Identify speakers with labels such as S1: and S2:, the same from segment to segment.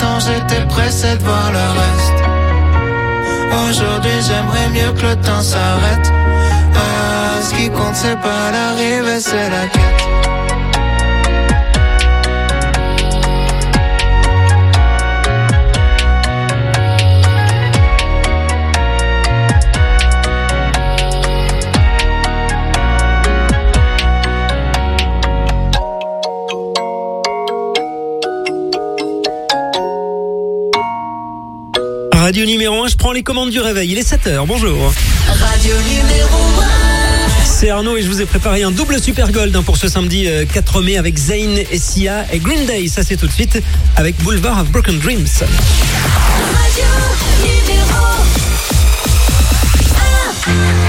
S1: temps j'étais pressé de voir le reste. Aujourd'hui j'aimerais mieux que le temps s'arrête. Ce qui compte c'est pas l'arrivée, c'est la quête.
S2: Radio numéro 1, je prends les commandes du réveil. Il est 7h, bonjour.
S3: Radio numéro 1.
S2: C'est Arnaud et je vous ai préparé un double super gold pour ce samedi 4 mai avec Zayn et Sia et Green Day. Ça c'est tout de suite avec Boulevard of Broken Dreams.
S3: Radio numéro 1.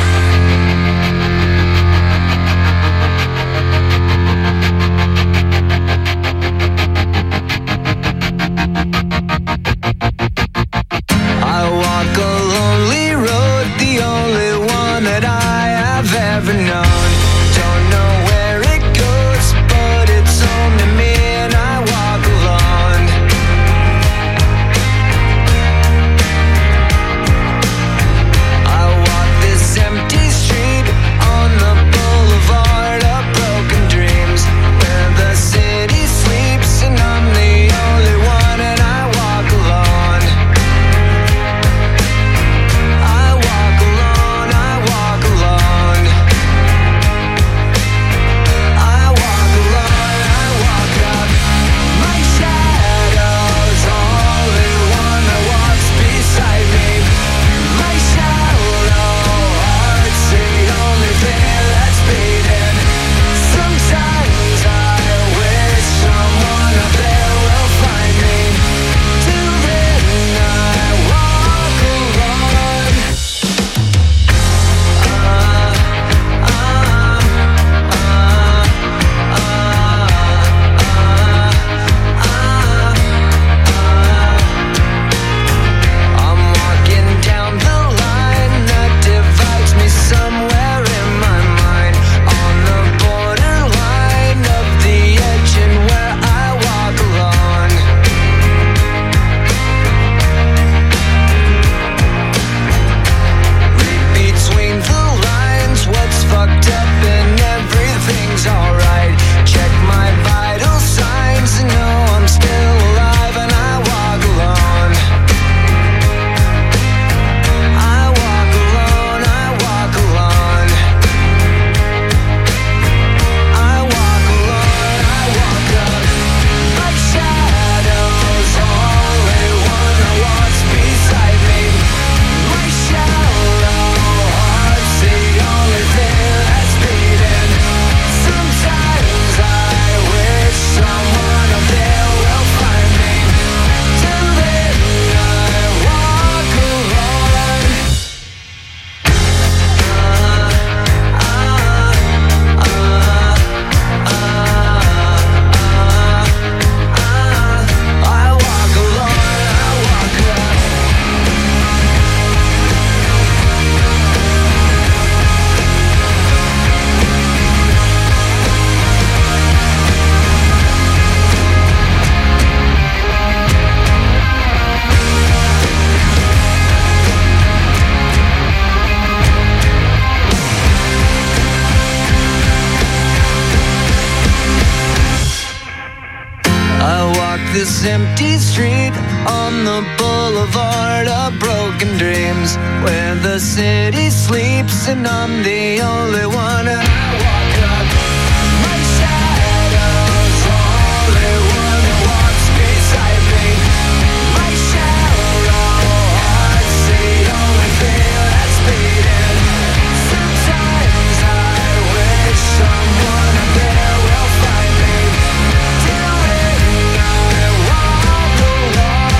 S1: this empty street on the boulevard of broken dreams, where the city sleeps and I'm the only one. And I walk up, my shadow's only one that walks beside me. My shallow heart's the only thing that's beating. Sometimes I wish someone up there will find me. Till then I walk alone.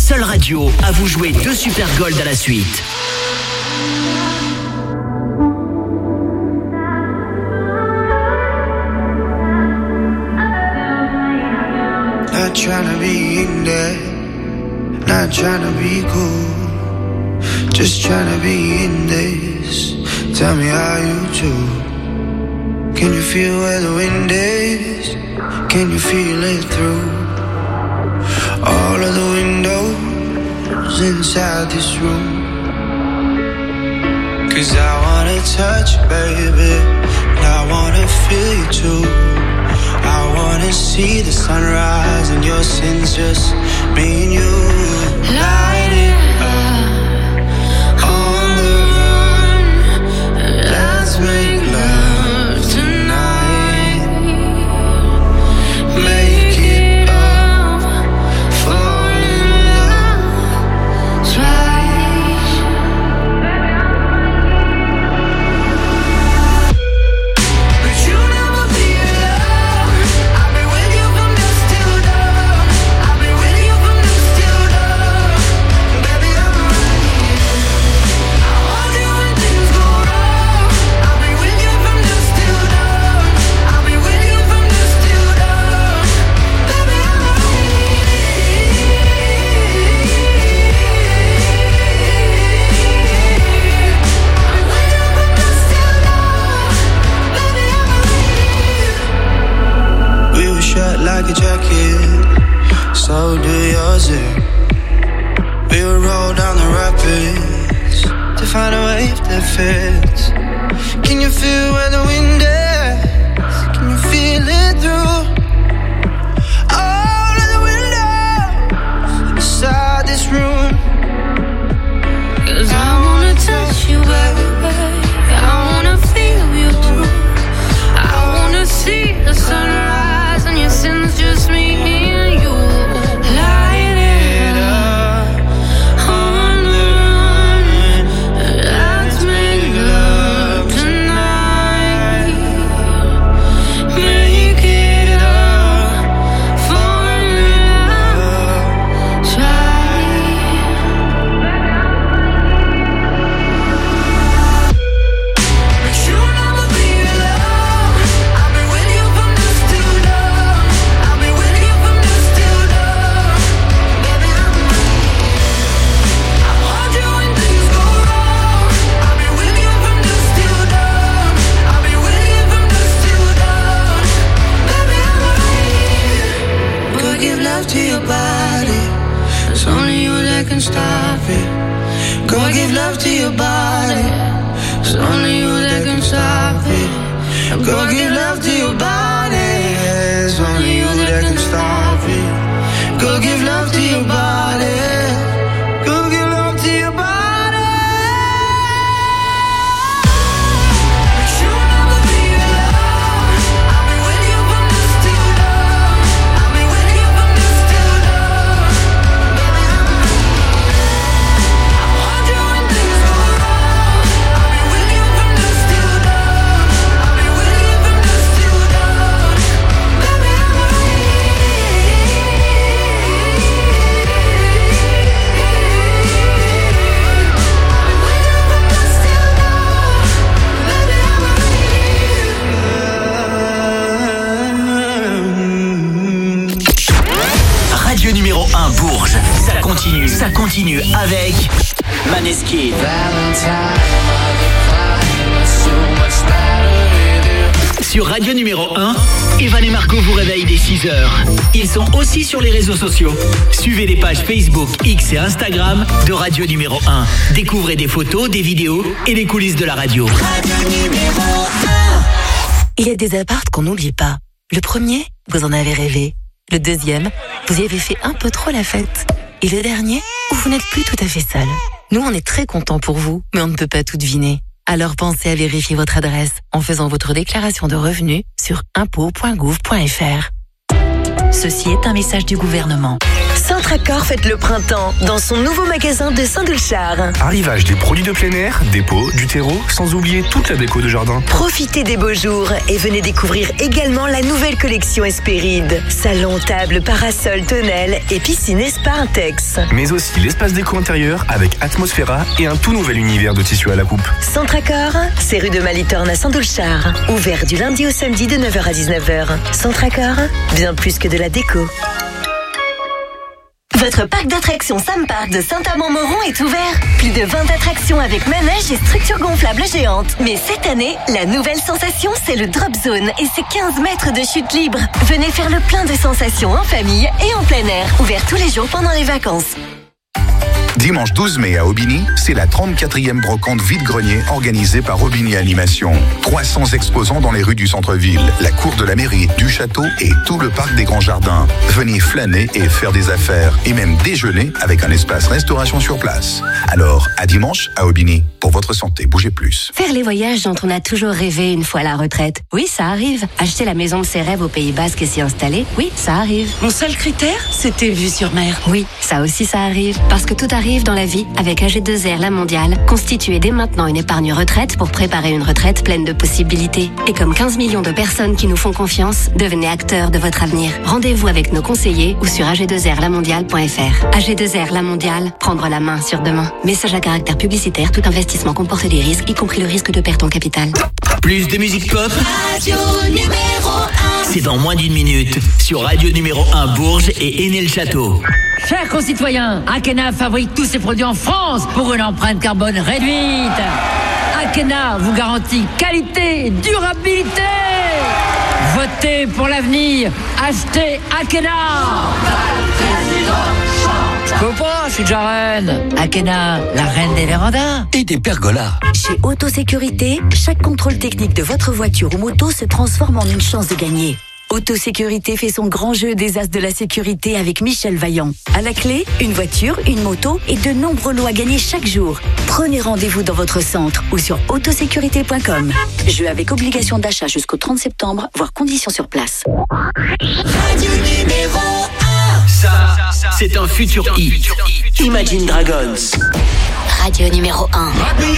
S4: seule radio à vous jouer 2 Super Gold à la suite.
S5: Not tryna be in there, not tryna be cool, just tryna be in this. Tell me how you do. Can you feel where the wind is? Can you feel it through all of the windows inside this room? 'Cause I wanna touch you, baby, and I wanna feel you too. I wanna see the sunrise and your sins, just me and you. Light it up on the run. Let's make love tonight. Make it up, fall in love twice. But you never be alone. I've been with you from dusk till dawn. I've been with you from dusk till dawn. Baby, I'm right here. I want you when things go wrong. I'll be with you from dusk till dawn. I'll be with you from dusk till dawn. Baby, I'm right here. We were shut like a jacket, so do yours. We would roll down the rapids to find a wave that fits. Can you feel where the wind is? Can you feel it through all of the windows inside this room? 'Cause I wanna touch you, baby. I wanna feel you too. I wanna see the sunrise and your sins, just me and you. Light it up on the run. Let's make love tonight. Make it up, fall in love twice. But you'll never be alone. I've been with you from dusk till dawn. I'll be with you from dusk till dawn. Baby, I'm right here. I want you when things go wrong. I'll be with you from dusk till dawn. I'll be with you from dusk till dawn. Baby, I'm right here. Go give love to your body. It's only you that can stop it. Go give love to your body. It's only you that can stop it. Go give love to your body. It's only you that can stop it. Go give love to your body. Go give love to your body. But you'll never be alone. I'll be with you from dusk till dawn. I'll be with you from dusk till dawn. Baby, I'm right here. I want you when things go wrong. I'll be with you from dusk till dawn. I'll be with you from dusk till dawn. Baby, I'm right
S4: Radio numéro 1 Bourges. Ça continue avec Maneskin. Sur Radio numéro 1, Evan et Marco vous réveillent dès 6h. Ils sont aussi sur les réseaux sociaux. Suivez les pages Facebook, X et Instagram de Radio numéro 1. Découvrez des photos, des vidéos et les coulisses de la radio.
S3: Radio numéro 1.
S6: Il y a des apparts qu'on n'oublie pas. Le premier, vous en avez rêvé. Le deuxième, vous y avez fait un peu trop la fête. Et le dernier, où vous n'êtes plus tout à fait seul. Nous, on est très contents pour vous, mais on ne peut pas tout deviner. Alors pensez à vérifier votre adresse en faisant votre déclaration de revenus sur impôts.gouv.fr.
S7: Ceci est un message du gouvernement. Centracor fête le printemps dans son nouveau magasin de Saint-Doulchard.
S8: Arrivage des produits de plein air, des pots, du terreau, sans oublier toute la déco de jardin.
S7: Profitez des beaux jours et venez découvrir également la nouvelle collection Espéride. Salon, table, parasol, tonnelle et piscine Spa Intex.
S8: Mais aussi l'espace déco intérieur avec Atmosphera et un tout nouvel univers de tissu à la coupe.
S7: Centracor, c'est rue de Malitorne à Saint-Doulchard. Ouvert du lundi au samedi de 9h à 19h. Centracor, bien plus que de la déco. Votre parc d'attractions Sam Park de Saint-Amand-Moron est ouvert. Plus de 20 attractions avec manège et structures gonflables géantes. Mais cette année, la nouvelle sensation, c'est le Drop Zone et ses 15 mètres de chute libre. Venez faire le plein de sensations en famille et en plein air. Ouvert tous les jours pendant les vacances.
S9: Dimanche 12 mai à Aubigny, c'est la 34e brocante vide-grenier organisée par Aubigny Animation. 300 exposants dans les rues du centre-ville, la cour de la mairie, du château et tout le parc des Grands Jardins. Venez flâner et faire des affaires et même déjeuner avec un espace restauration sur place. Alors, à dimanche à Aubigny, pour votre santé, bougez plus.
S10: Faire les voyages dont on a toujours rêvé une fois à la retraite. Oui, ça arrive. Acheter la maison de ses rêves au Pays Basque et s'y installer. Oui, ça arrive.
S11: Mon seul critère, c'était vue sur mer.
S10: Oui, ça aussi ça arrive. Parce que tout arrive dans la vie avec AG2R La Mondiale. Constituez dès maintenant une épargne retraite pour préparer une retraite pleine de possibilités. Et comme 15 millions de personnes qui nous font confiance, devenez acteurs de votre avenir. Rendez-vous avec nos conseillers ou sur ag2rlamondiale.fr. AG2R La Mondiale, prendre la main sur demain. Message à caractère publicitaire, tout investissement comporte des risques, y compris le risque de perte en capital.
S4: Plus de musique pop,
S3: Radio numéro 1.
S4: c'est dans moins d'une minute sur Radio numéro 1 Bourges et Aîné-le-Château.
S12: Chers concitoyens, Akena fabrique tous ses produits en France pour une empreinte carbone réduite. Akena vous garantit qualité et durabilité. Votez pour l'avenir. Achetez Akena. Je peux pas, je suis déjà reine. Akena, la reine des vérandas.
S4: Et des pergolas.
S13: Chez Autosécurité, chaque contrôle technique de votre voiture ou moto se transforme en une chance de gagner. Autosécurité fait son grand jeu des as de la sécurité avec Michel Vaillant. À la clé, une voiture, une moto et de nombreux lots à gagner chaque jour. Prenez rendez-vous dans votre centre ou sur autosécurité.com. Jeu avec obligation d'achat jusqu'au 30 septembre, voire conditions sur place.
S3: Radio numéro 1.
S4: Ça, c'est un futur hit. Imagine Dragons.
S10: Radio numéro 1.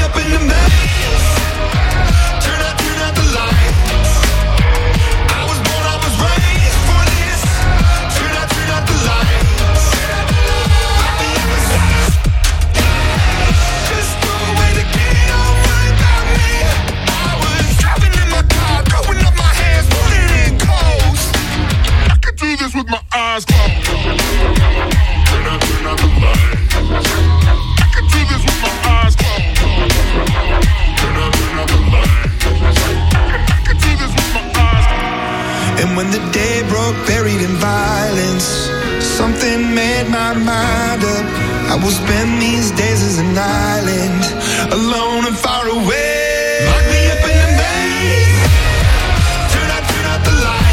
S14: With my eyes closed. Turn out the light. I can do this with my eyes closed. Turn out the light. I can do this with my eyes closed.
S1: And when the day broke, buried in violence, something made my mind up. I will spend these days as an island, alone and far away. Lock me up in the maze. Turn out the lights.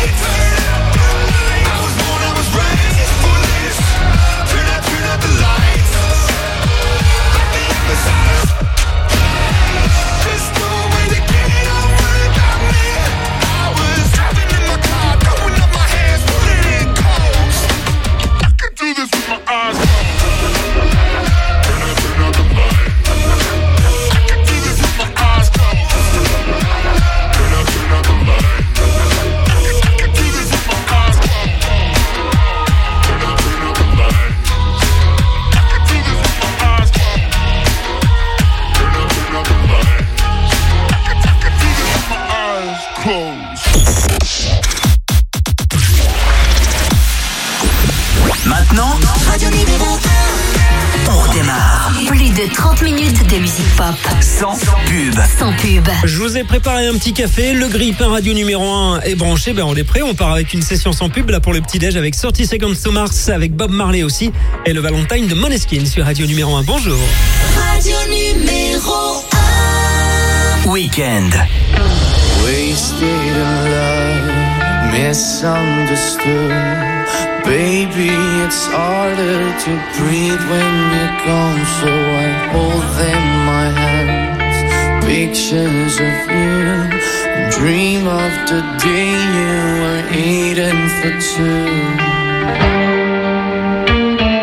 S4: Maintenant,
S3: Radio numéro 1.
S4: on redémarre.
S10: Plus de 30 minutes de musique pop.
S4: Sans pub.
S10: Sans pub.
S2: Je vous ai préparé un petit café, le grille-pain Radio numéro 1 est branché, on est prêt, on part avec une session sans pub là pour le petit-déj avec 30 Seconds to Mars, avec Bob Marley aussi, et le Valentine de Måneskin sur Radio numéro 1. Bonjour.
S3: Radio numéro 1.
S4: Weekend.
S1: Wasted in love, misunderstood. Baby, it's harder to breathe when you're gone, so I hold them in my hands. Pictures of you, and dream of the day you were eating for two.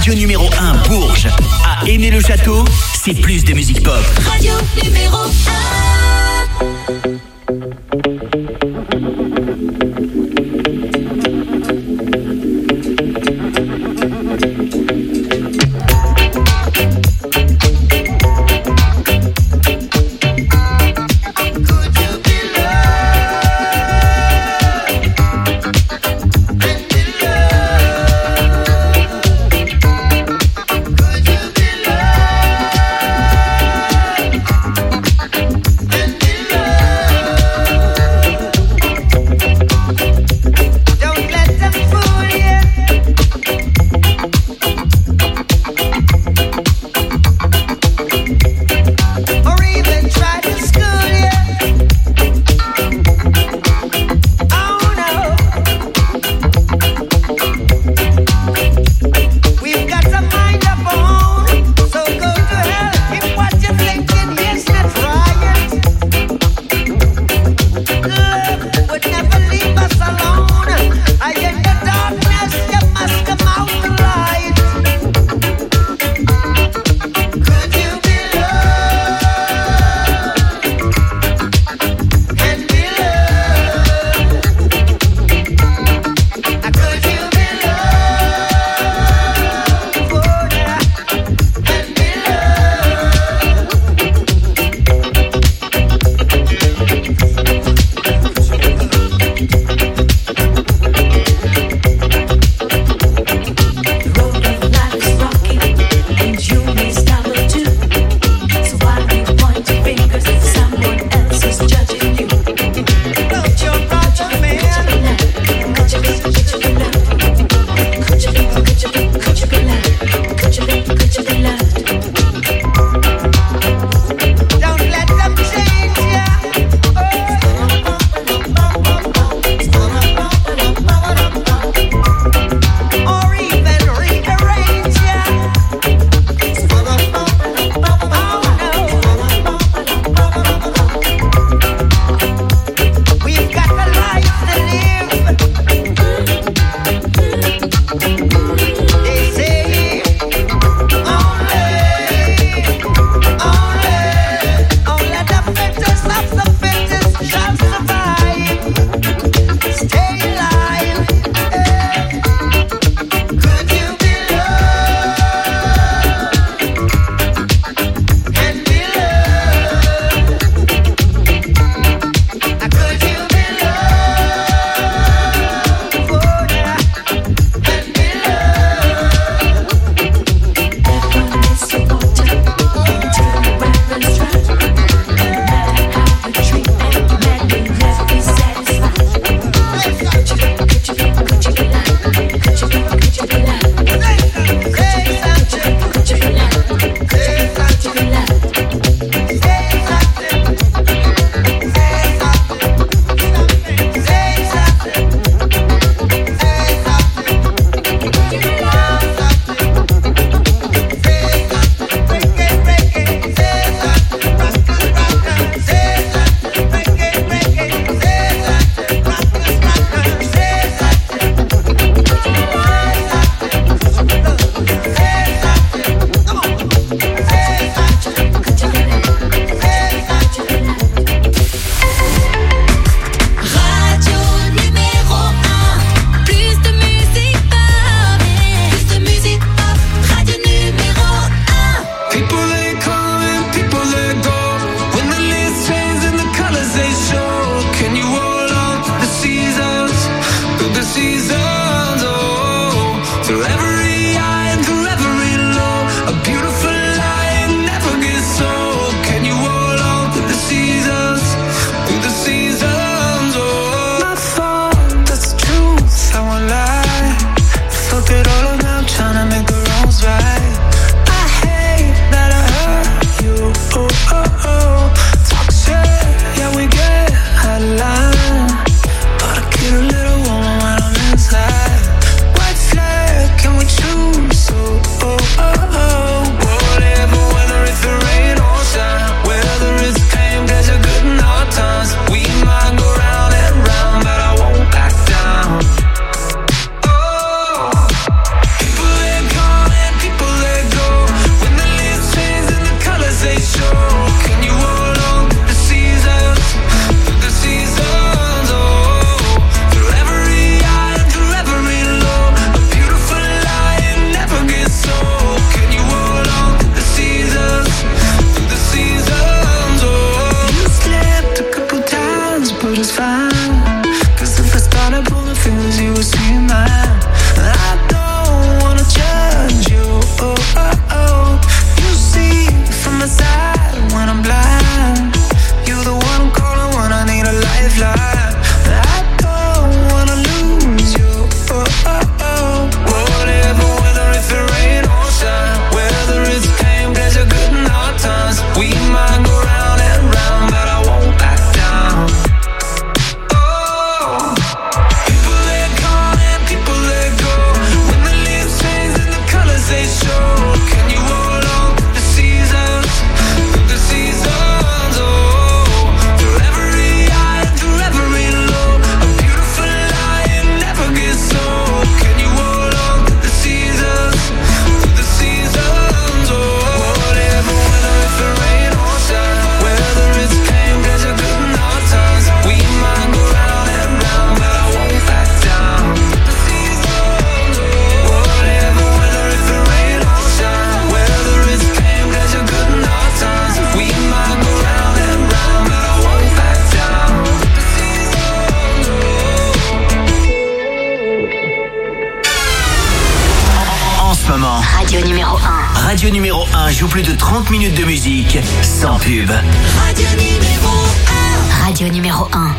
S4: Radio numéro 1 Bourges. À aimer le château, c'est plus de musique pop.
S3: Radio numéro 1.
S4: Radio numéro 1 joue plus de 30 minutes de musique sans pub.
S3: Radio numéro 1.
S10: Radio numéro 1.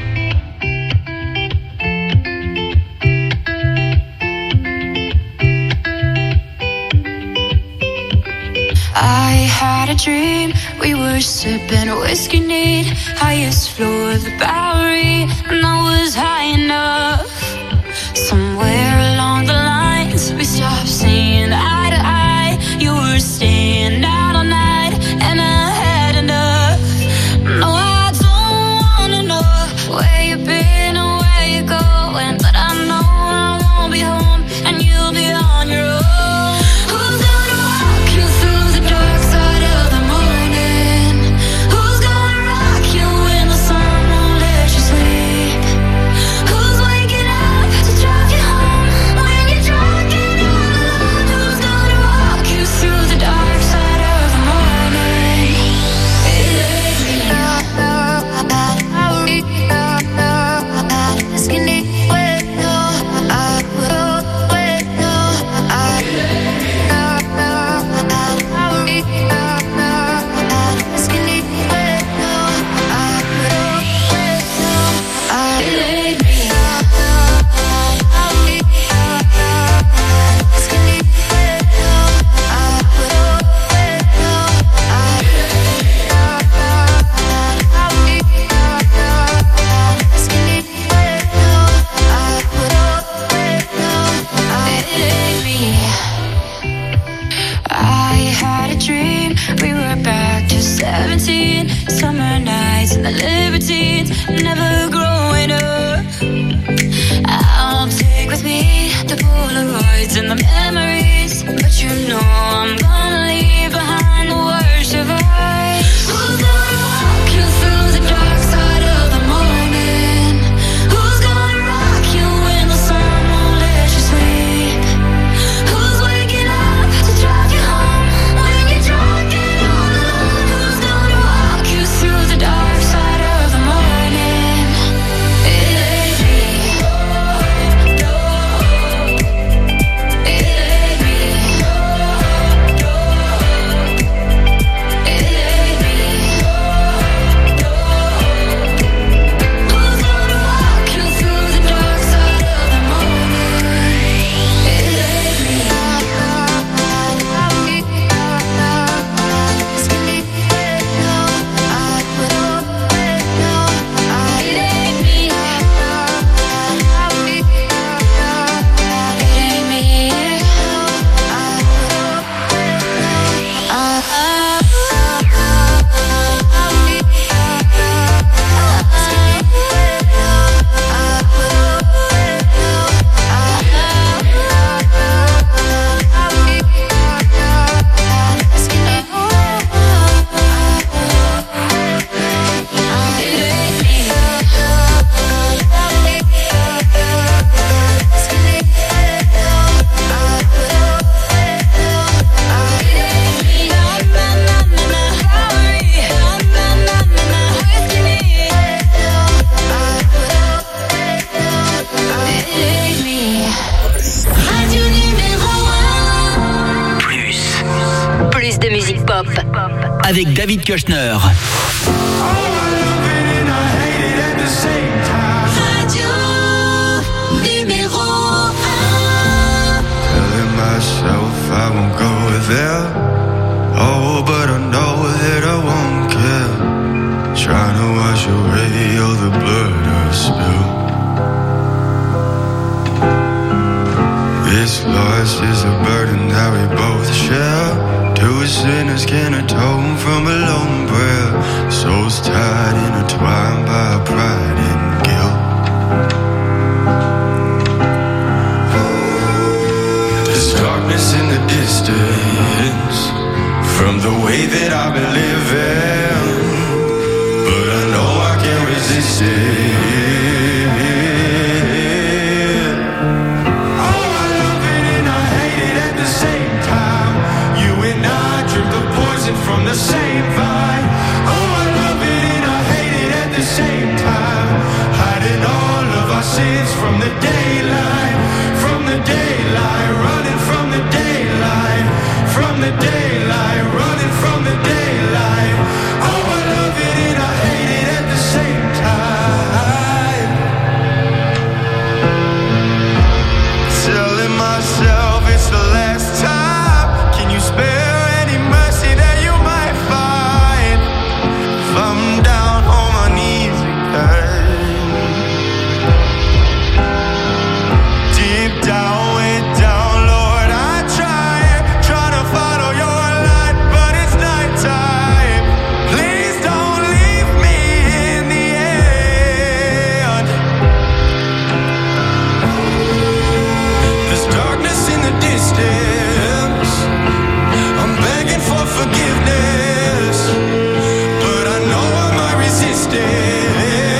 S5: I had a dream, we were sipping whiskey neat, highest floor of the Bowery, and I was high enough. Somewhere along the lines, we stopped seeing eye to eye. You were staying out all night, and I had enough. No, I don't wanna know where you've been or where you're going, but I know I won't be home, and you'll be on your own. Who's gonna walk you through the dark side of the morning? Who's gonna rock you when the sun won't let you sleep? Who's waking up to drive you home when you're drunk and all alone? Who's gonna walk you through the dark side of the morning? I had a dream, we were back to 17, summer nights and the libertines, never growing up. I'll take with me the Polaroids and the memories, but you know I'm gonna leave behind the worst of us. Who's gonna walk you through the dark side of the morning? Who's gonna rock you when the sun won't let you sleep? Who's waking up to drive you home when you're drunk and all alone? Who's gonna walk you through the dark side of the morning? It ain't me. It ain't me. It ain't me. Who's gonna walk you through the dark side of the morning? It ain't me. Radio numéro 1.
S10: Plus de musique pop.
S4: Avec David Kushner.
S3: Radio numéro 1.
S15: Telling myself I won't go there. Oh, but I know that I won't care. Trying to wash away all the blood I've spilled. This loss is a burden that we both share. Two sinners can atone from a lone prayer. Souls tied, intertwined by pride and guilt. There's darkness in the distance from the way that I've been living, but I know I can't resist it. Oh, I love it and I hate it at the same time. You and I drink the poison from the same vine. Oh, I love it and I hate it at the same time. Hiding all of our sins from the daylight, running from the daylight, from from the daylight, running from the daylight. Oh, I love it and I hate it at the same time. Telling myself it's the last time. Can you spare any mercy that you might find? If I'm down on my knees again, deep down, way down, Lord, I try to follow your light, but it's nighttime. Please don't leave me in the end. There's darkness in the distance. I'm begging for forgiveness, but I know I might resist it.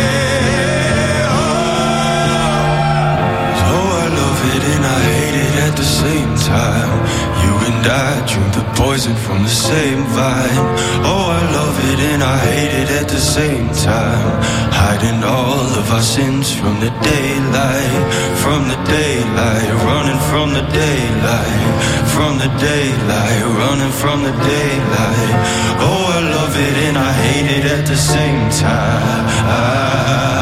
S15: Oh, I love it and I hate it at the same time. You and I drink the poison from the same vine. Oh, I love it and I hate it at the same time. Hiding all of our sins from the daylight, running from the daylight, running from the daylight. Oh, I love it and I hate it at the same time.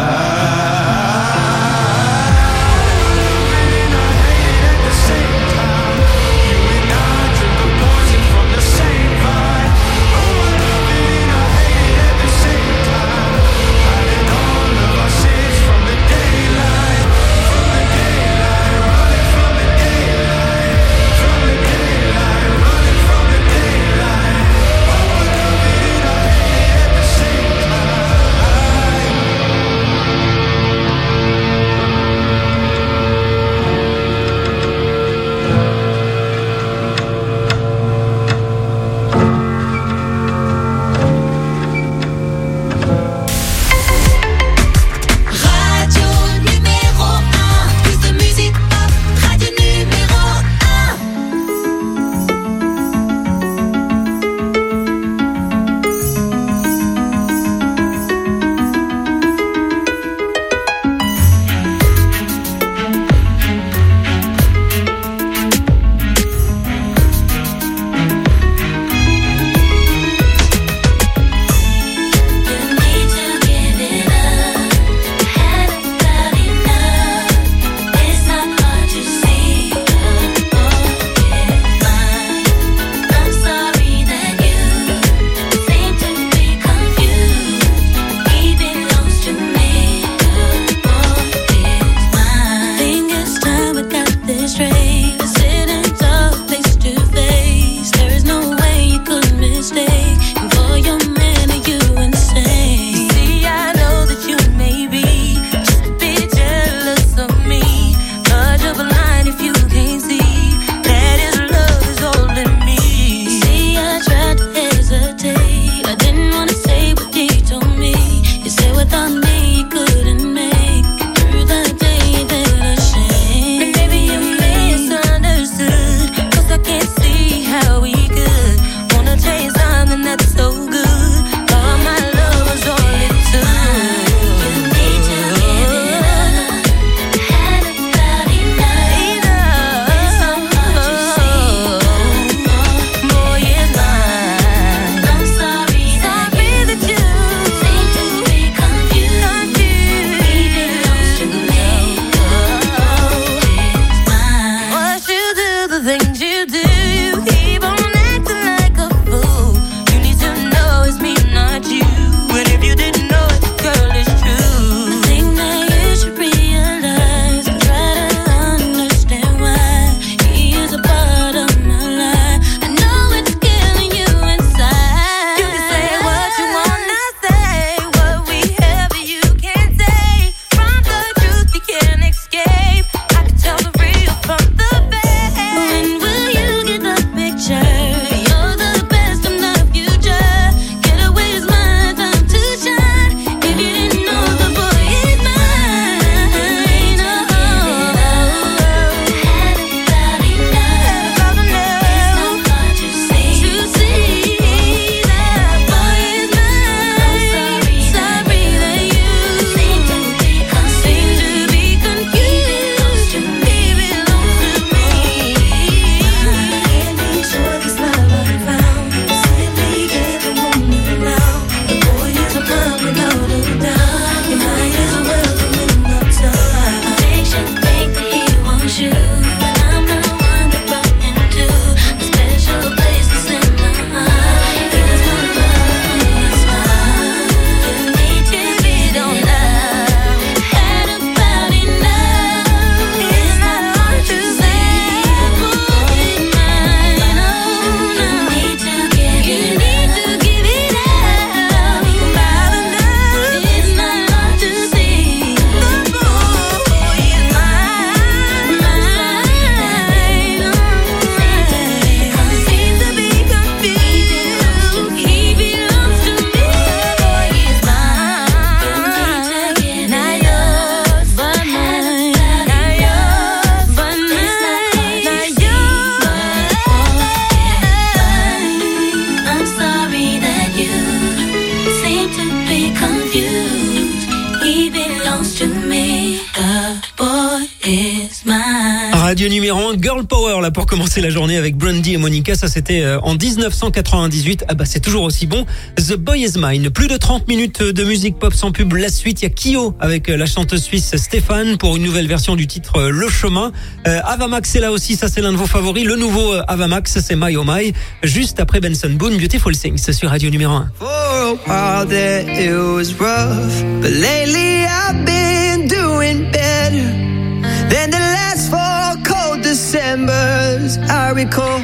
S3: is mine.
S2: Radio numéro 1, Girl Power, là, pour commencer la journée avec Brandy et Monica. Ça, c'était en 1998. Ah bah, c'est toujours aussi bon. The Boy Is Mine. Plus de 30 minutes de musique pop sans pub. La suite, il y a Kyo avec la chanteuse suisse Stéphane pour une nouvelle version du titre Le Chemin. Avamax est là aussi. Ça, c'est l'un de vos favoris. Le nouveau Avamax, c'est My Oh My. Juste après Benson Boone, Beautiful Things sur Radio numéro 1.
S1: For a while there it was rough, but lately I've been doing better than the last 4 cold Decembers I recall.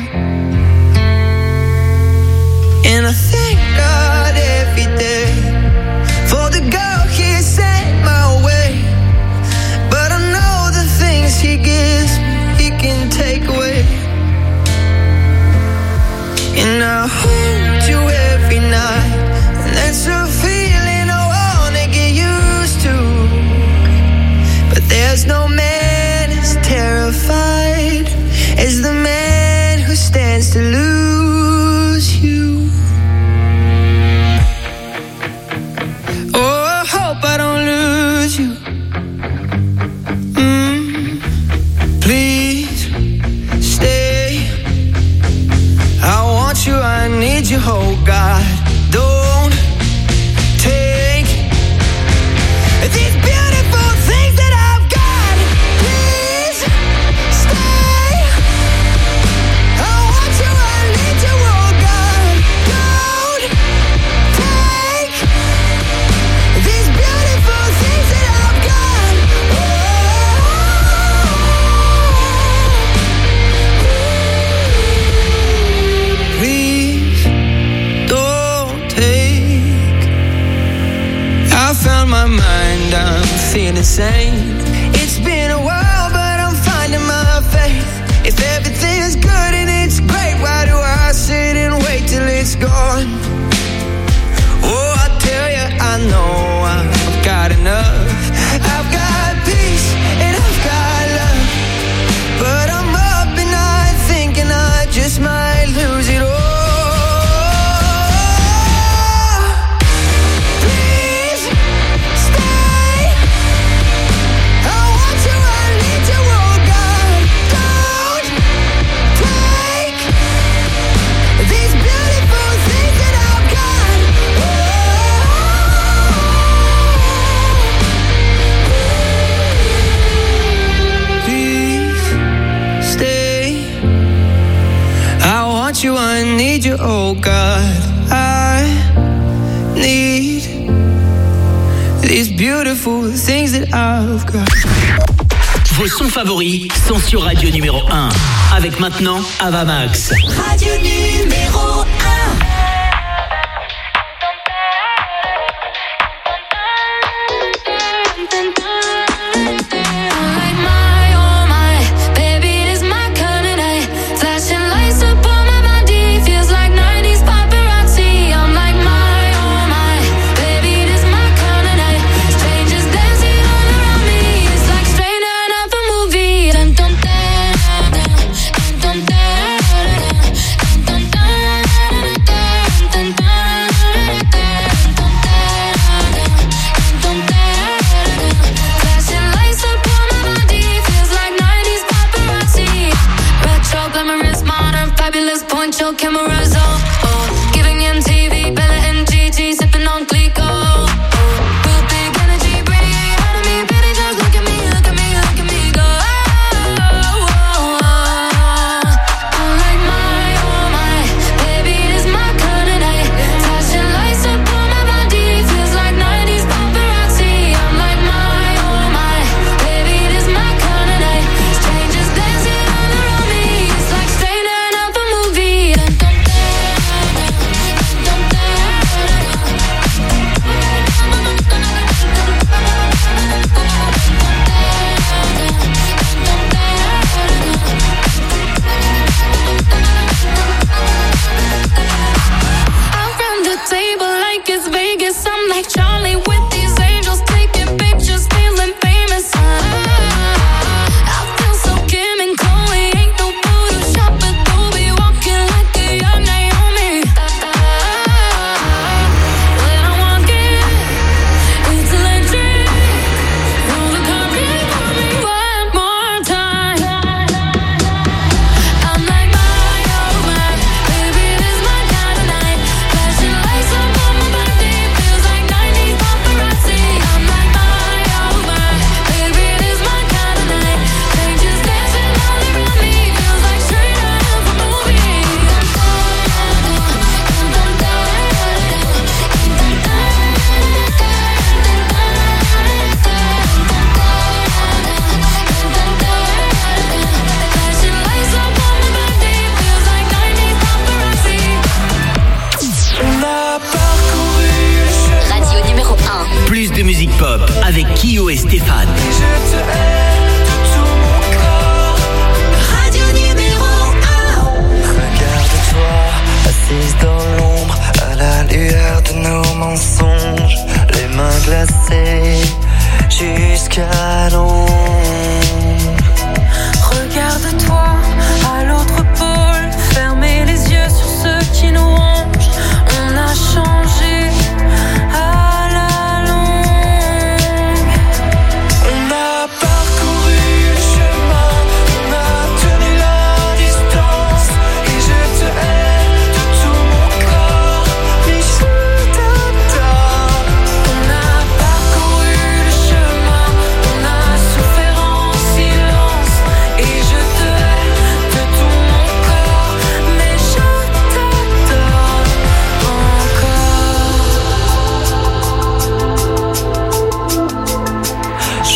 S1: And I thank God every day for the girl He sent my way. But I know the things He gives me, He can take away. And I hold you every night, and that's a feeling I wanna get used to. But there's no man as terrified as the man who stands to lose you. Oh, I hope I don't lose you. Please stay. I want you, I need you, oh God. Don't take these beautiful things that I've got. Please stay. I want you, I need you, oh God. Don't take these beautiful things that I've got. Please don't take. I found my mind, I'm feeling sane. It's been a while, but I'm finding my faith. If everything's good and it's great, why do I sit and wait till it's gone? Oh, I tell you, I know I've got enough. I've got peace and I've got love, but I'm up and I thinking I just might lose it all. Please stay. I want you, I need you, oh God. Don't take these beautiful things that I've got. Please stay. I want you, I need you, oh God. I need these beautiful things that I've got.
S4: Vos sons favoris sont sur Radio numéro 1. Avec maintenant Avamax.
S3: Radio numéro 1.
S5: Like my, oh my, baby, it is my kind of night. Flashing lights up on my body, feels like 90s paparazzi. I'm like my, oh my, baby, it is my kind of night. Strangers dancing all around me, it's like straight out of a movie. Dun dun dun dun dun dun dun dun dun flashing lights up on my body, feels like 90s paparazzi. Retro, glamorous, modern, fabulous, poncho, cameras, giving MTV, Bella and Gigi, sipping on Glico. Real big energy, radiate out of me, baby, just look at me, look at me, look at me go. I'm like my, oh my, baby, it is my kind of night. Flashing lights up on my body, feels like 90s paparazzi. I'm like my, oh my, baby, it is my kind of night. Strangers dancing all around me, it's like straight out of a movie. Dun, dun, dun.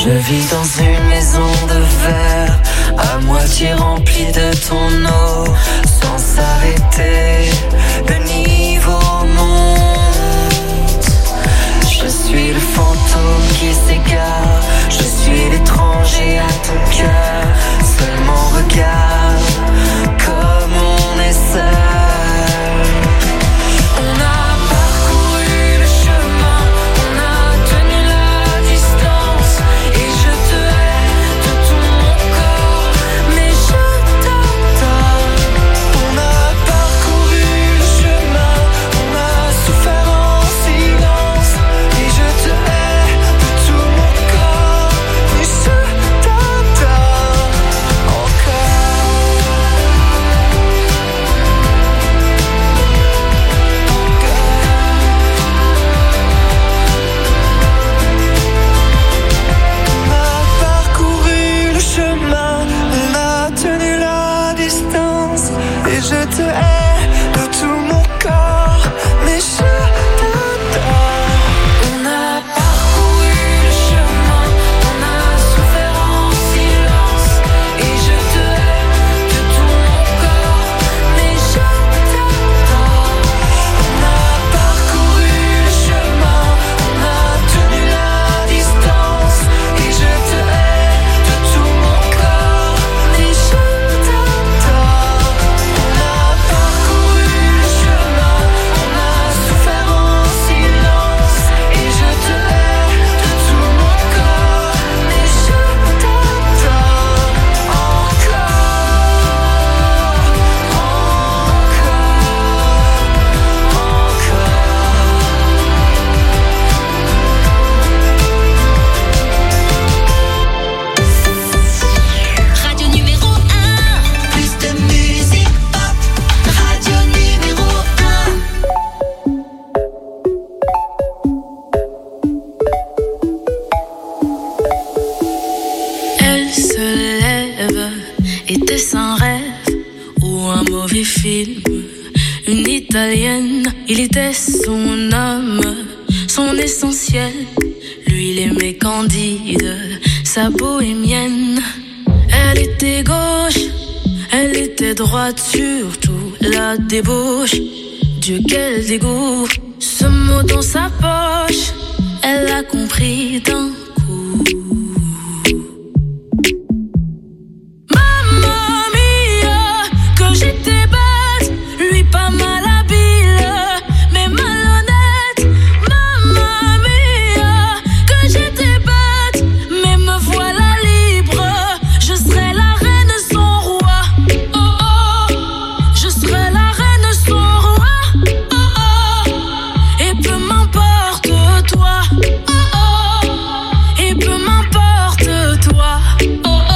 S1: Je vis dans une maison de verre, à moitié remplie de ton eau, sans s'arrêter, le niveau monte. Je suis le fantôme qui s'égare, je suis l'étranger à ton cœur. Seulement regarde comme on est seul. On a parcouru le chemin, on a tenu la distance, et je te hais de tout mon corps, mais je t'adore. On a parcouru le chemin, on a souffert en silence, et je te hais de tout mon corps, mais je t'adore encore. On a parcouru le chemin, on a tenu la distance, et je te hais de tout mon corps, mais je t'adore. On a parcouru le chemin, on a souffert en silence, et je te hais de tout mon corps, mais je t'adore. On a parcouru le chemin, on a tenu la distance, et je te hais de tout mon corps, mais je t'adore. On a parcouru le chemin, on a souffert en silence, et je te hais de tout mon corps, mais je t'adore
S3: Radio numéro 1. Plus de musique pop. Radio numéro 1.
S16: Elle se lève, était-ce un rêve ou un mauvais film? Une italienne, il était son âme, son essentiel. Lui, il aimait Candide, sa bohémienne. Elle était gauche, elle était droite, surtout la débauche. Dieu, quel dégoût, ce mot dans sa poche, elle a compris d'un coup. Mamma mia, que j'étais bête, lui pas mal habile, mais malhonnête. Mamma mia, que j'étais bête, mais me voilà libre. Je serai la reine son roi. Oh oh, je serai la reine son roi. Oh oh, et peu m'importe toi. Oh oh, et peu m'importe toi. Oh oh.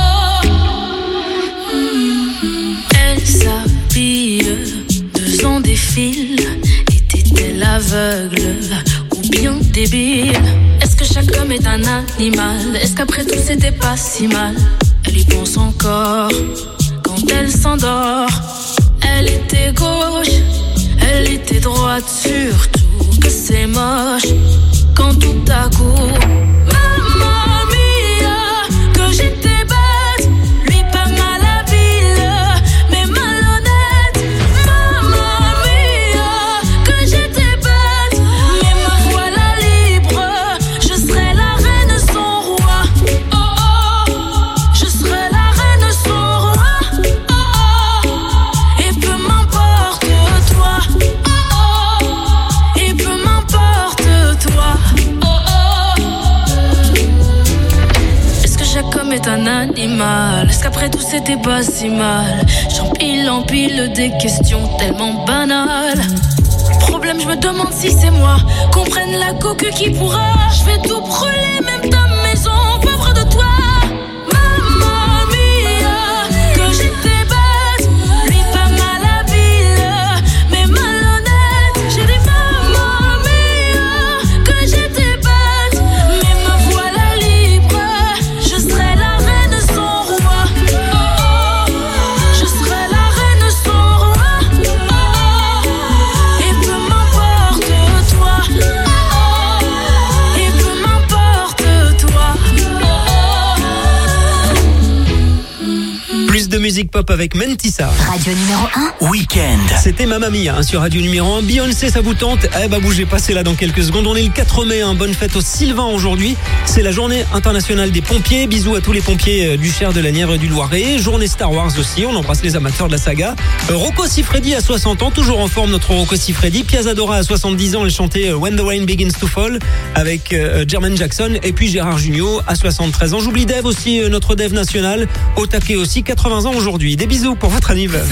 S16: Elle s'habille, 2 ans défile. Était-elle aveugle ou bien débile? Est-ce que chaque homme est un animal? Est-ce qu'après tout c'était pas si mal? Elle y pense encore quand elle s'endort. Elle était gauche, elle était droite, surtout que c'est moche quand tout à coup. Mamma mia, que j'étais bête, lui pas mal habile, mais malhonnête. Mamma mia, que j'étais bête, mais me voilà libre. Je serai la reine son roi. Oh oh, je serai la reine son roi. Oh oh, et peu m'importe toi. Oh oh, et peu m'importe toi. Oh oh. Est-ce que chaque homme est un animal? Est-ce qu'après tout c'était pas si mal? J'empile des questions tellement banales. Problème, je me demande si c'est moi. Qu'on prenne la coque qui pourra. Je vais tout brûler, même ta maison, pauvre de toi. Mamma mia, que j'étais bête, lui pas mal habile, mais malhonnête. J'ai dit mamma mia, que j'étais bête, mais me voilà libre. Je serai la reine son roi. Oh oh, je serai la reine son roi. Oh oh, et peu m'importe toi. Oh oh, et peu m'importe toi.
S2: de musique pop avec Mentissa.
S4: Radio numéro 1. Week-end.
S2: C'était Mamma Mia sur Radio numéro 1. Beyoncé, ça vous tente? Bougez pas, c'est là dans quelques secondes. On est le 4 mai, bonne fête aux Sylvains aujourd'hui. C'est la journée internationale des pompiers. Bisous à tous les pompiers du Cher, de la Nièvre et du Loiret. Journée Star Wars aussi, on embrasse les amateurs de la saga. Rocco Siffredi à 60 ans, toujours en forme notre Rocco Siffredi. Pia Zadora à 70 ans, elle chantait When the Rain Begins to Fall avec Jermaine Jackson. Et puis Gérard Jugnot à 73 ans. J'oublie Dave aussi, notre Dave national, au taquet aussi, 80 ans aujourd'hui. Des bisous pour votre anniversaire.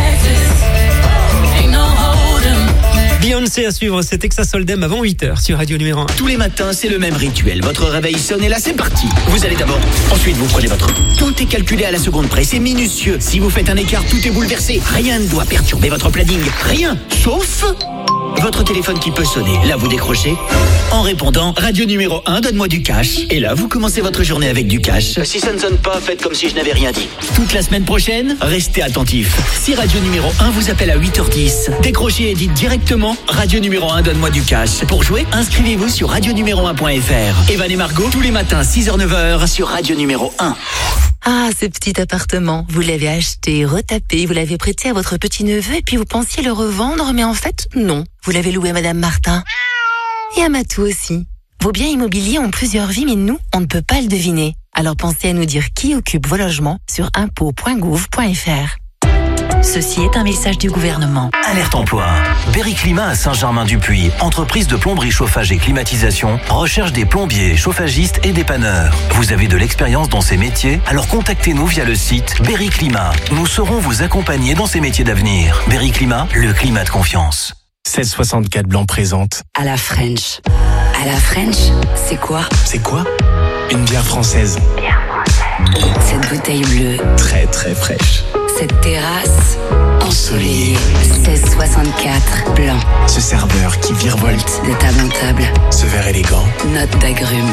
S2: Beyoncé à suivre, c'est Texas Hold'em avant 8h sur Radio numéro 1.
S4: Tous les matins, c'est le même rituel. Votre réveil sonne et là, c'est parti. Vous allez d'abord. Ensuite, vous prenez votre... Tout est calculé à la seconde près. C'est minutieux. Si vous faites un écart, tout est bouleversé. Rien ne doit perturber votre planning. Rien. Sauf... votre téléphone qui peut sonner. Là, vous décrochez. En répondant, Radio numéro 1, donne-moi du cash. Et là, vous commencez votre journée avec du cash. Si ça ne sonne pas, faites comme si je n'avais rien dit. Toute la semaine prochaine, restez attentifs. Si Radio numéro 1 vous appelle à 8h10, décrochez et dites directement Radio numéro 1, donne-moi du cash. Pour jouer, inscrivez-vous sur radionuméro1.fr. Evan et Margot, tous les matins, 6h-9h, sur Radio numéro 1.
S6: Ah, ce petit appartement, vous l'avez acheté, retapé, vous l'avez prêté à votre petit-neveu et puis vous pensiez le revendre, mais en fait, non. Vous l'avez loué à Madame Martin. Et à Matou aussi. Vos biens immobiliers ont plusieurs vies, mais nous, on ne peut pas le deviner. Alors pensez à nous dire qui occupe vos logements sur impôts.gouv.fr.
S13: Ceci est un message du gouvernement.
S17: Alerte emploi. Berry Climat à Saint-Germain-du-Puy, entreprise de plomberie, chauffage et climatisation, recherche des plombiers, chauffagistes et dépanneurs. Vous avez de l'expérience dans ces métiers? Alors contactez-nous via le site Berry Climat. Nous saurons vous accompagner dans ces métiers d'avenir. Berry Climat, le climat de confiance.
S8: 1664 Blanc présente.
S13: À la French. À la French, c'est quoi?
S8: C'est quoi? Une bière française.
S13: Cette bouteille bleue.
S8: Très très fraîche.
S13: Cette terrasse ensoleillée. 1664 Blanc.
S8: Ce serveur qui virevolte.
S13: De table en table.
S8: Ce verre élégant.
S13: Note d'agrumes.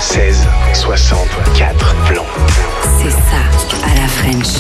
S8: 1664 Blanc.
S13: C'est ça, à la French.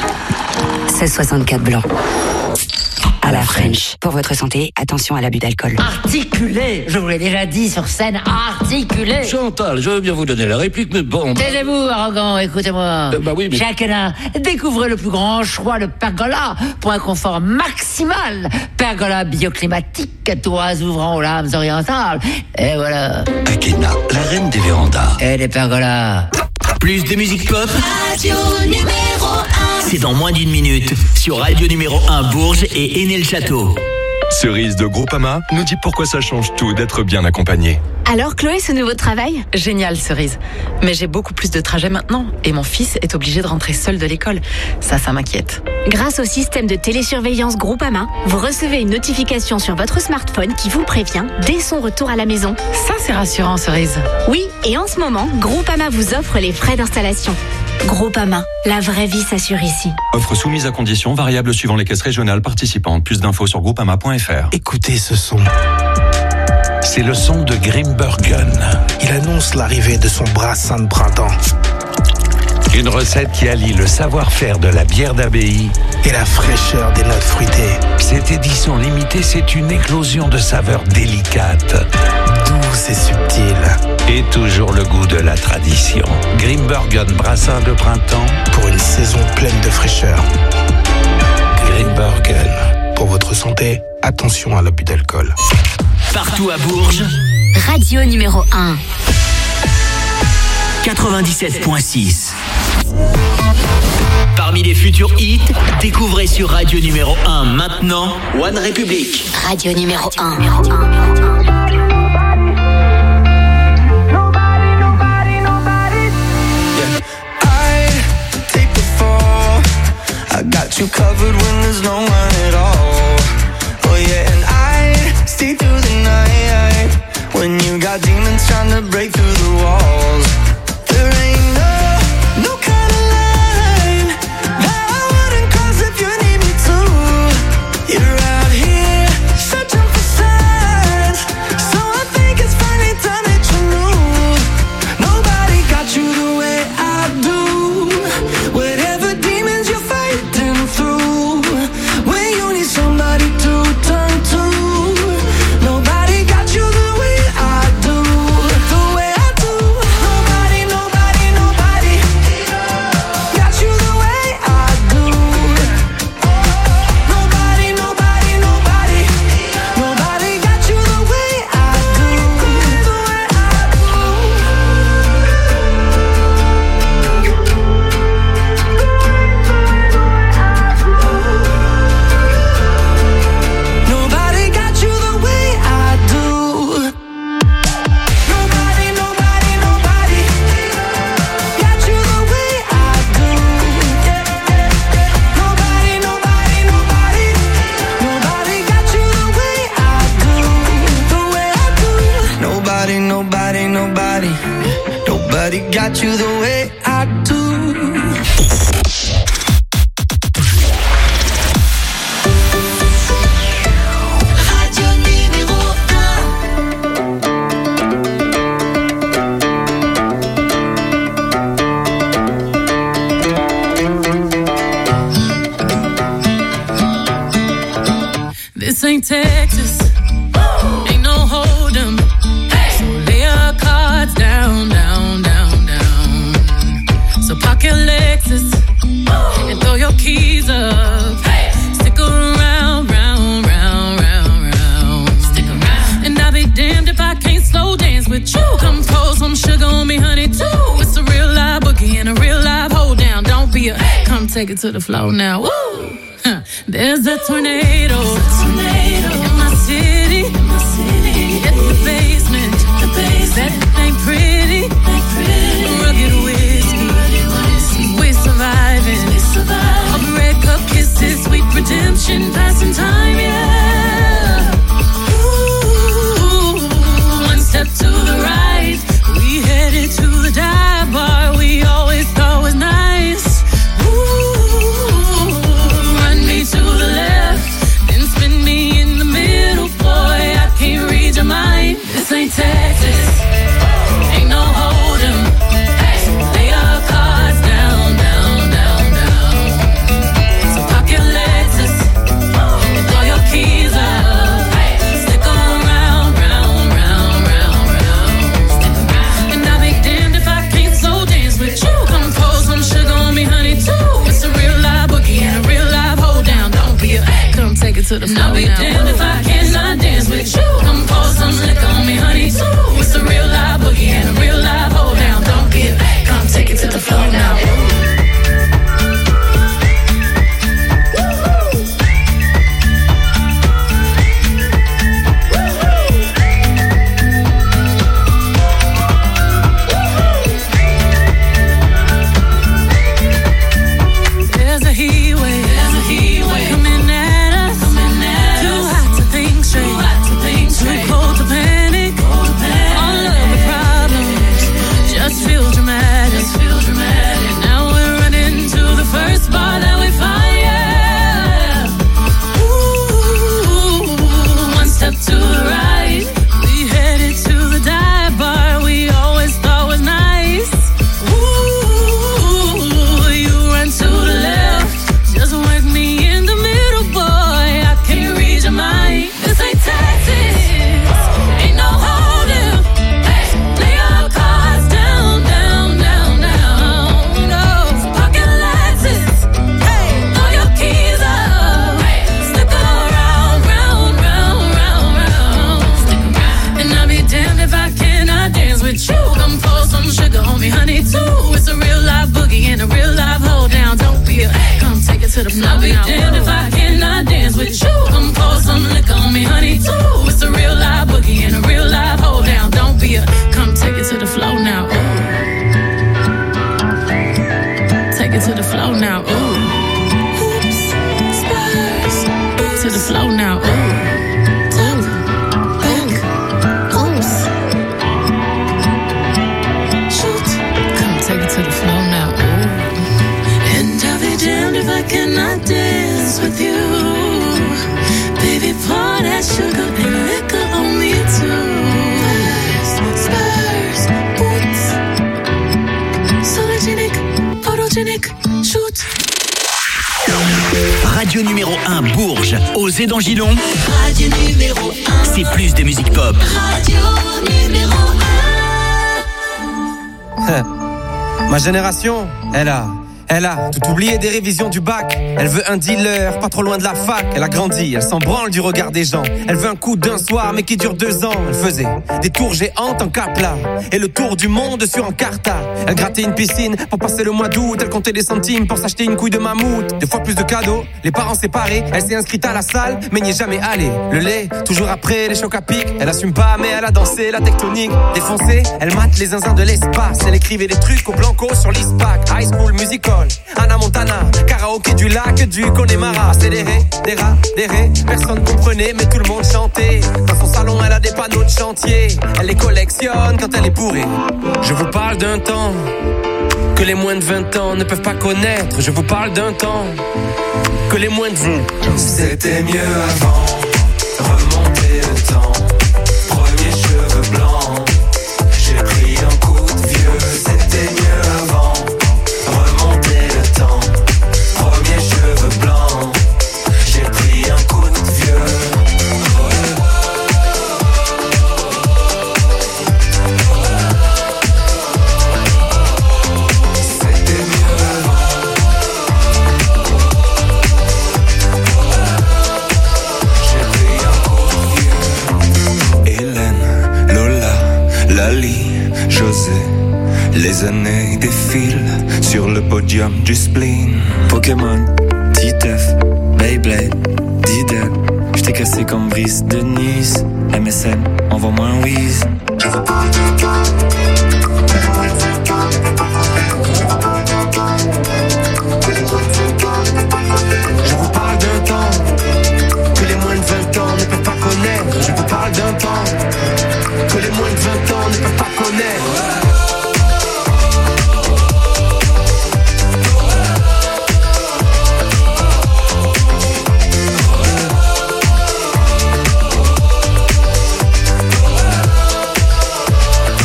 S13: 1664 Blanc. À la French. Pour votre santé, attention à l'abus d'alcool.
S12: Articulé, je vous l'ai déjà dit sur scène, articulé.
S18: Chantal, je veux bien vous donner la réplique, mais bon...
S12: Taisez-vous, arrogant, écoutez-moi.
S18: Bah oui, mais...
S12: Jacques Hénin, découvrez le plus grand choix, le Pergola, pour un confort maximal. Pergola bioclimatique, toits ouvrant aux lames orientales. Et voilà.
S18: Akena, la reine des vérandas.
S12: Et les pergolas.
S4: Plus de musique pop,
S3: Radio numéro 1.
S4: c'est dans moins d'une minute sur Radio numéro 1 Bourges et Aîné-le-Château.
S8: Cerise de Groupama nous dit pourquoi ça change tout d'être bien accompagné.
S19: Alors Chloé, ce nouveau travail? Génial, Cerise. Mais j'ai beaucoup plus de trajets maintenant et mon fils est obligé de rentrer seul de l'école. Ça m'inquiète.
S20: Grâce au système de télésurveillance Groupama, vous recevez une notification sur votre smartphone qui vous prévient dès son retour à la maison.
S19: Ça, c'est rassurant, Cerise.
S20: Oui, et en ce moment, Groupama vous offre les frais d'installation. Groupama, la vraie vie s'assure ici.
S8: Offre soumise à conditions, variable suivant les caisses régionales participantes. Plus d'infos sur groupama.fr.
S21: Écoutez ce son. C'est le son de Grimbergen. Il annonce l'arrivée de son brassin de printemps. Une recette qui allie le savoir-faire de la bière d'abbaye et la fraîcheur des notes fruitées. Cette édition limitée, c'est une éclosion de saveurs délicates, douces et subtiles. Et toujours le goût de la tradition. Grimbergen brassin de printemps pour une saison pleine de fraîcheur. Grimbergen. Pour votre santé, attention à l'abus d'alcool.
S4: Partout à Bourges,
S10: Radio numéro 1.
S4: 97.6. Parmi les futurs hits, découvrez sur Radio numéro 1 maintenant One Republic.
S10: Radio numéro 1.
S1: I got you covered when there's no one at all. Oh yeah, and I stay through the night when you got demons trying to break through the walls. There ain't no kind of line that I wouldn't cross if you need me to. You're out here searching for signs, so I think it's finally time that you knew. Nobody got you the way I do. Whatever demons you're fighting through, when you need somebody to turn to, nobody got you the way I do, the way I do. Nobody
S16: Texas. Ain't no hold 'em. So lay your cards down, down, down, down. So park your Lexus and throw your keys up. Stick around, round, round, round, round. Stick around. And I'll be damned if I can't slow dance with you. Come pour some sugar on me, honey, too. It's a real live boogie and a real live hold down. Don't be a come take it to the floor now. Woo! Huh. There's a tornado in my city. At the basement. That ain't pretty. Rugged whiskey. We're surviving. All the red cup kisses, sweet redemption, passing time, yeah. Ooh, one step to the right, we headed to the dive bar we always thought was nice. Ooh, run me to the left, then spin me in the middle, boy, I can't read your mind. This ain't Texas, ain't no hold 'em. Lay your cards down, down, down, down. So park your Lexus and throw your keys up. Stick around, round, round, round, round. And I'll be damned if I can't slow dance with you. Come pour some sugar on me, honey, too. It's a real live boogie and a real live hold down. Don't be a come take it to the floor. I'll be damned if I cannot dance with you. Come pour some liquor on me, honey, too. It's a real live boogie and a real live hold down. Don't be a come take it to the floor now. There's a heat wave coming at us. Too hot to think straight, too cold to panic. All of the problems just feel dramatic. Now we're running to the first bar that we find, yeah. Ooh, one step to the right, we headed to the dive bar we always thought was nice. Ooh, you run to the left, just work me in the middle, boy, I can't read your mind. This ain't Texas, ain't no hold 'em. Lay your cards down, down, down, down. No, park your Lexus, throw your keys up. Stick around, round, round, round, round. And I'll be damned if I cannot dance with you. Come pour some sugar on me, honey, too. It's a real live boogie and a real live hold down. Don't be a come take it to the floor. I'll be damned if I cannot dance with you. Come pour some liquor on me, honey, too. It's a real live boogie and a real live hold down. Don't be a come take it to the floor now. Ooh. Take it to the floor now. Ooh. Oops, Spurs. To the floor now. Ooh. Oops. Shoot. Come take it to the floor now. Ooh. And I'll be damned if I cannot dance with you. Baby, pour that sugar and liquor on me too. Spurs, boots, sologenic, photogenic, shoot.
S4: Radio numéro 1 Bourges, Osez dans Gilon.
S3: Radio numéro 1.
S4: C'est plus de musique pop.
S3: Radio numéro 1.
S7: Ma génération, elle a tout oublié des révisions du bac. Elle veut un dealer, pas trop loin de la fac. Elle a grandi, elle s'en branle du regard des gens. Elle veut un coup d'un soir, mais qui dure 2 ans. Elle faisait des tours géantes en Capla et le tour du monde sur Encarta. Elle grattait une piscine pour passer le mois d'août. Elle comptait des centimes pour s'acheter une couille de mammouth. 2 fois plus de cadeaux, les parents séparés. Elle s'est inscrite à la salle, mais n'y est jamais allée. Le lait, toujours après les chocs à pic. Elle assume pas, mais elle a dansé la tectonique. Défoncée, elle mate les zinzins de l'espace. Elle écrivait des trucs au blanco sur l'ISPAC. High School Musical, Anna Montana, karaoké du lac du Connemara. Accéléré, des rats, des raies, personne comprenait mais tout le monde chantait. Dans son salon elle a des panneaux de chantier. Elle les collectionne quand elle est bourrée. Je vous parle d'un temps que les moins de 20 ans ne peuvent pas connaître. Je vous parle d'un temps que les moins de 20
S15: C'était mieux avant, remonter le temps. Premier cheveux blancs, j'ai pris un coup de vieux. C'était mieux avant, remonter le temps. Premier cheveux blancs, j'ai pris un coup de vieux.
S1: Les années défilent sur le podium du spleen. Pokémon, Titeuf, Beyblade, Diddle. J't'ai cassé comme Brice de Nice. MSN, envoie-moi un whiz. Je veux pas de temps. Je vous parle d'un temps que les moins de 20 ans ne peuvent pas connaître. Je vous parle d'un temps que les moins de 20 ans ne peuvent pas connaître.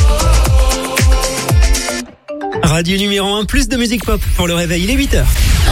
S2: Radio numéro 1, plus de musique pop pour le réveil, il est 8h.